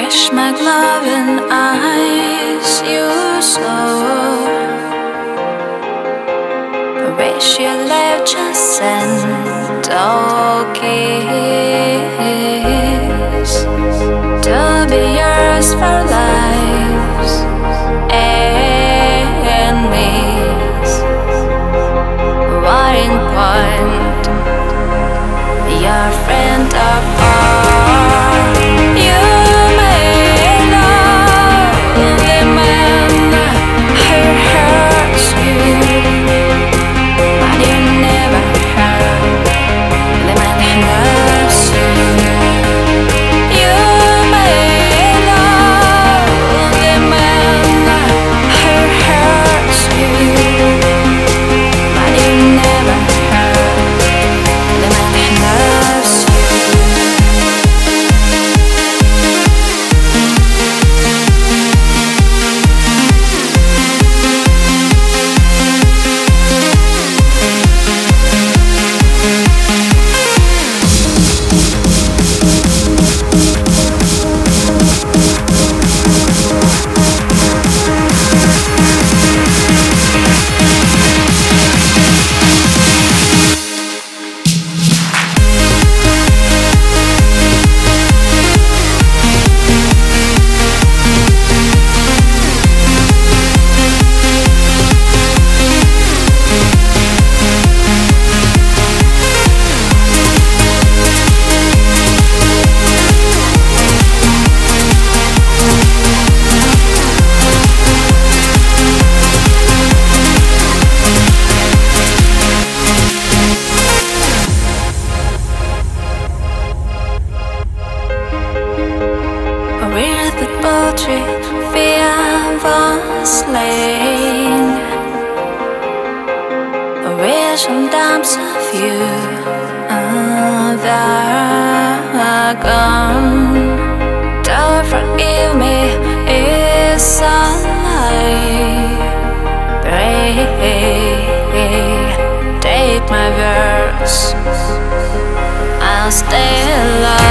wish my glowing eyes you saw. I wish you lived just and all kiss to be yours for lives and me's. What in point? Your friend of all you may love the man who hurts you, but you never hurt the man who loves you. You may love the man who hurts you, but you never hurt the man who loves you. With the poetry, fear was slain. A vision dumps of you are gone. Don't forgive me, it's a lie. Pray, take my verse, I'll stay alive.